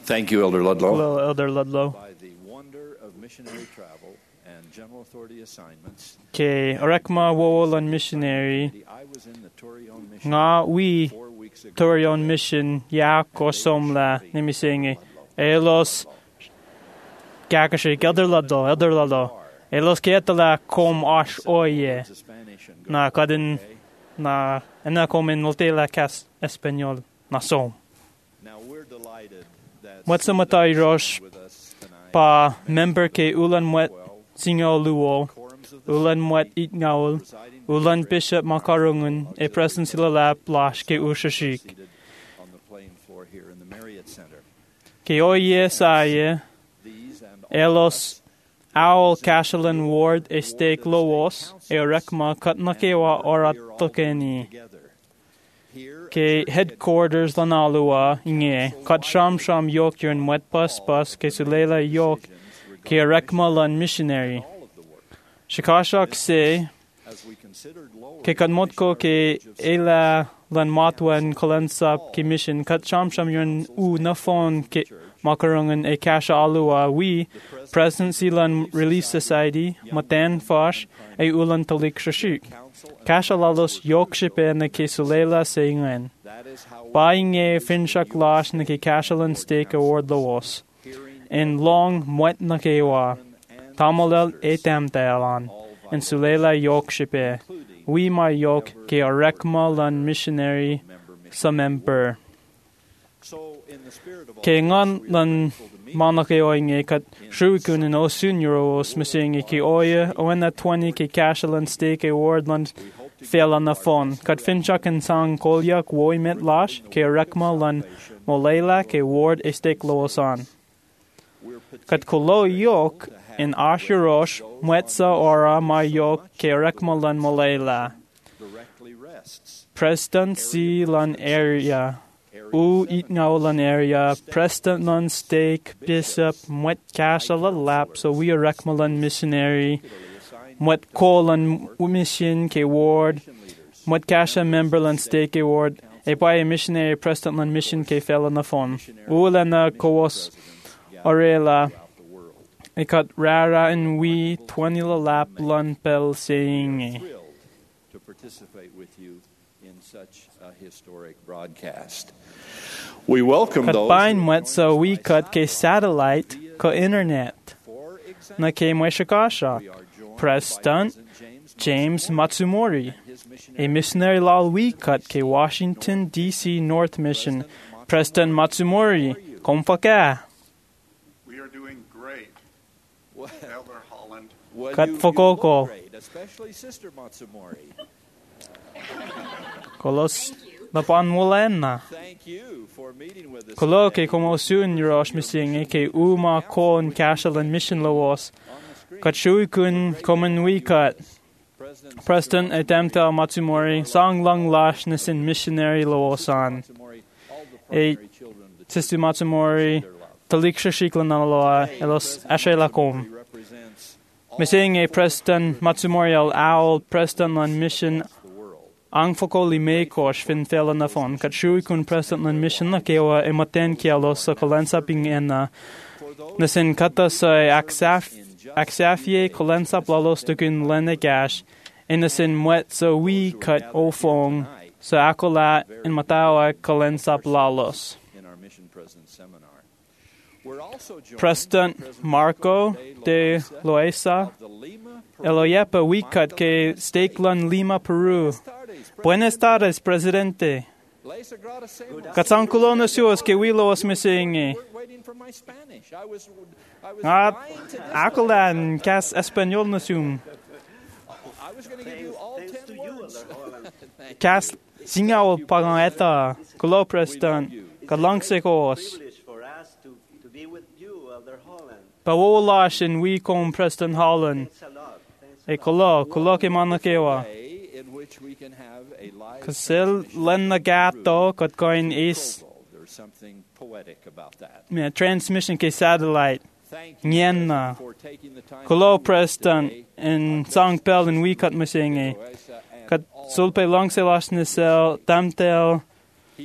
Thank you, Elder Ludlow. Hello, Elder Ludlow. By the wonder of missionary travel and general authority assignments, Ke orekma wol an missionary I was in the Torreon mission nga we 4 weeks ago. Torreon mission ya ko somla nimi singe elos gakashe Elder Ludlow elos ketala kom ash oye It's a Spanish and na kadin na ena kom in multela cas español na som. Now we're delighted that What's a matai rosh with us tonight. pa member ke ulan mwet singo luo Quorums of the ulan mwet it ngaul presiding ulan bishop makarungun e present sila lap lash ke ushashik seated on the plain floor here in the Marriott Center. ke oye saye These and all elos owl cashalan ward e steak lowos e rekma katnakewa oratokeni together. Here ke headquarters lanalua inge kat sham yokyun mwet bus ke sulela yok ke rekma lan missionary all of the work shikashak se as we considered lower ke kadmotko ke ela lan matwan kolensap ke mission kat sham yun u na phone ke makarungan e kasha alua we presidency lan relief society matan fash e ulan talik shashik kasha lalos yokshipe na ke sulela seingen that is how buying e finshak lash na ke kasha lan steak award lawos in long mwet na kewa tamalel etam talan in sulela yokshipe we my yok ke arekma lan missionary sa member so in the spirit of all ke ngan lan manake oinge kat shrukun in osun euros missing ke oye oena 20 ke cashalan steak award lan fel on the phone kat finchak and sang kolyak woi met lash ke rekma lan molela ke ward e steak losan kat kolo yok in ashirosh mwetsa ora my yok ke rekma lan molela directly rests Preston C lan area U Eatnaulan area, Preston Lun Steak, Bishop, Mwet Cashala Lap, so we are Rekmalan missionary, Mwet Kolan mission K Ward, Mwet Kasha Memberlan Steak Award, a by a missionary Preston Lun mission K fell on the phone. Ulana Kos Orela, a cut rara and we 20 lap lun pel saying. thrilled to participate with you in such a historic broadcast. We welcome Kat those bain mwet so we cut ke satellite ko internet. for example, Na ke mweshakasha. Preston James Matsumori. A missionary lal we cut ke Washington DC North Mission. Preston Matsumori. Kompaka. We are doing great, Elder Holland. Kat fokoko. especially Sister Matsumori. Kolos lapan mulena. Thank you for meeting with us. Kolo ke como soon yurosh missing ke uma kon cashalan mission lawos. Kat shui kun komen we cut. Preston Etamta Matsumori, Song Lung Lash Nisin Missionary Lawosan, a Sistu Matsumori, Taliksha Shiklanaloa, Elos Ashelakom. Missing a Preston Matsumori al Owl, Preston Lan Mission, Angfoko Lime Kosh, Fin Felanafon, Katshui kun Preston Lan Mission Lakewa, Ematen Kialos, Sokolensaping en Nisin Kata Sai Aksafie, Kolensap Lalos Tukun Lenegash. Innocent mwet so we cut ofong so akolat in matawa kolensap lalos. In our mission president seminar. We're also joined President Marco de Loesa the Lima Eloyepa we cut ke Stakelan Lima Peru. Buenas tardes, presidente. Katsankulo na suos ke wilos missing. waiting for my Spanish. I was At dying to this. akolan kas español na sum. I was going to give you all 10 words. Kas singaw pangeta. Kulo president. Kalang sekos. Privilege for us to be with you, Elder Holland. Pawolash in we kom Preston Holland. Thanks a lot. Thanks E kulo ke manakewa. Way in which we can have a live Kasil len na gato kat koin is There's something poetic about that. transmission ke satellite. Thank you Nyenna. for taking the time. Kulo Preston in Songpel in we kat missing. Kat sulpe long se lash nisel tamtel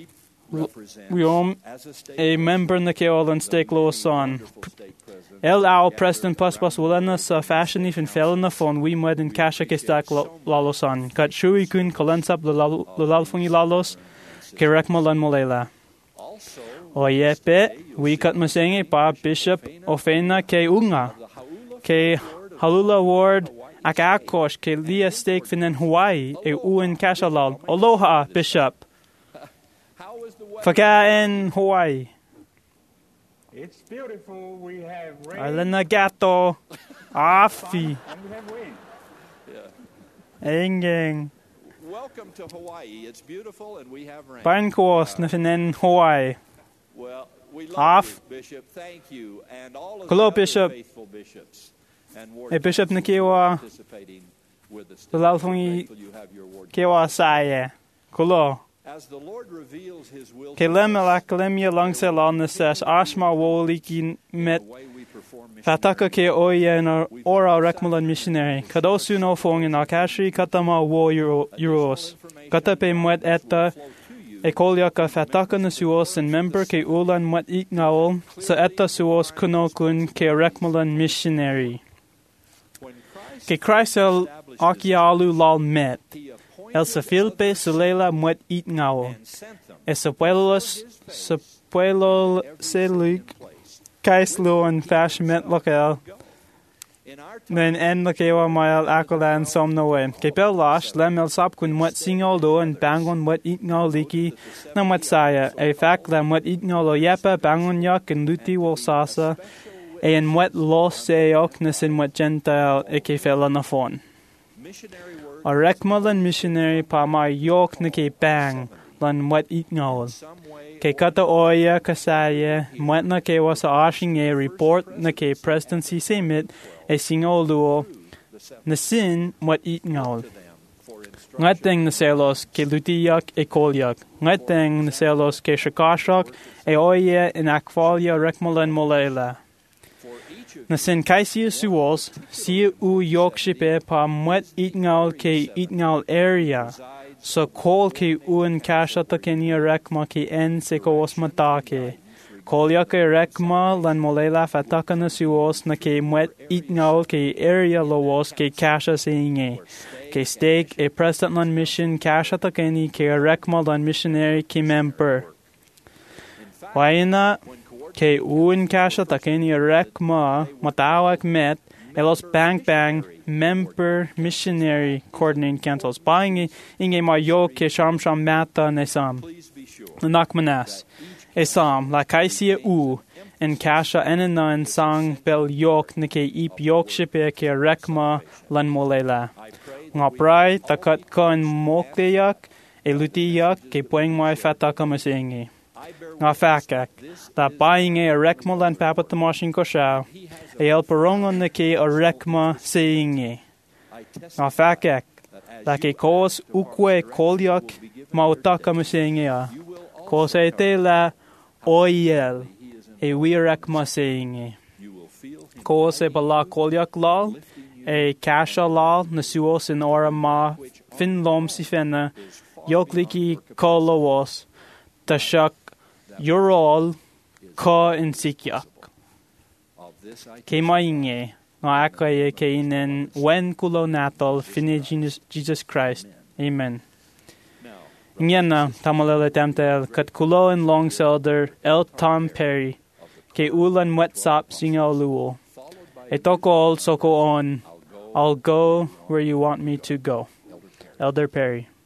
Riom a member na ceol an steak lo son. El ao Preston pas wulana sa fashion if in fell na phone we mud in kasha ke stack lalo son. Kat shui kun kolensap the lalfungi lalos ke rekmalan molela. O yepe we kat masenge pa bishop ofena ke unga ke halula ward akakosh ke lia steak fin in Hawaii e uin kasha lal. Aloha bishop. Faka in Hawaii. It's beautiful. We have rain. Alana gato. Afi. And we have wind. Engeng. Welcome to Hawaii. It's beautiful and we have rain. Bankos na fin Hawaii. Well, we love Off. you, Bishop. Thank you. And all of Hello, the other Bishop. faithful bishops and E Bishop na kewa participating with us. the today. lalfungi Grateful you have your ward. kewa saye. Kulo. As the Lord reveals his will to Kelem us, la kelemia langsel on the sesh ashma woliki met the way we perform mission fataka ke oye na ora rekmalan missionary. Kadosu no fong in akashi katama wo euros. Katape mwet etta e kolyaka fataka na suos and member ke ulan mwet iknawol sa etta suos kuno kun ke rekmalan missionary. when Christ Ke Christel akialu lal met. he appointed El sa Filipe sulela mwet iknawol. and sent them E sa pueblo seluk place. kaislo and fashmet local. In our time, Then en la kewa mail akolan som no way. Ke pel lash lem el sap kun mwet singol do and bangon mwet ikngaw liki na mwet saya. E fak la mwet ikngaw lo yepa bangon yak and luti wol sasa. E en mwet los seok na sin mwet gentile e ke fela na phone. missionary work A rekmalan missionary pa ma yok na ke bang lan mwet ikngaw. some way Ke kata oya kasaya mwet na ke was ashing e report na ke presidency semit e singo luo na sin mwet ikngaw. them for instruction. Ngateng na selos ke lutiyak e kolyak. Ngateng na selos ke shakashak e oya in akvalya rekmalan molela. For each of Na sin kaisia suos, si u yokshipe pa mwet ikngaw ke ikngaw area. So kol ke uin kasha ta kenya rekma ke en se ko os matake. Kolya ke rekma lan molela fataka na suos na ke mwet ikngaw ke area loos ke kasha se inge. Ke steak e president lan mission kasha ta keni ke rekma lan missionary ke member. Waina ke uin kasha ta keni rekma matawak met elos bang bang member missionary coordinating councils. Buying inge ma yo ke sham mata nesam. please be sure Nakmanas. Esam la kaisia u en kasha enanan sang bel yok na ke ip yok shipe ke rekma lan molela. I pray Nga pray takat ko en mokleyak e lutiyak ke poeng mai fataka masingi. I bear Nga fakak da buying e rekma lan papatamashin ko siya e el parongon na ke a rekma seingi. I testify Nga fakak that as da ke kos ukwe kolyak mautaka masingi a. you will also Kos e te la oyel he is in, e wirekma seingi. you will feel him Kos e bala kolyak lal e kasha lal na suos in ora ma fin lom si fena yokliki kolowos ta shak yorol ka in sikyak. of this I Ke mainge nga akaye ke inen wen kulo natol fini Jesus Christ. Amen. now Ngena tamalele temtel kat kulo in long selder El Tom Perry ke ulan mwet sap singaw luo. followed by Etoko also go on. I'll go where you want me to go. Elder Perry.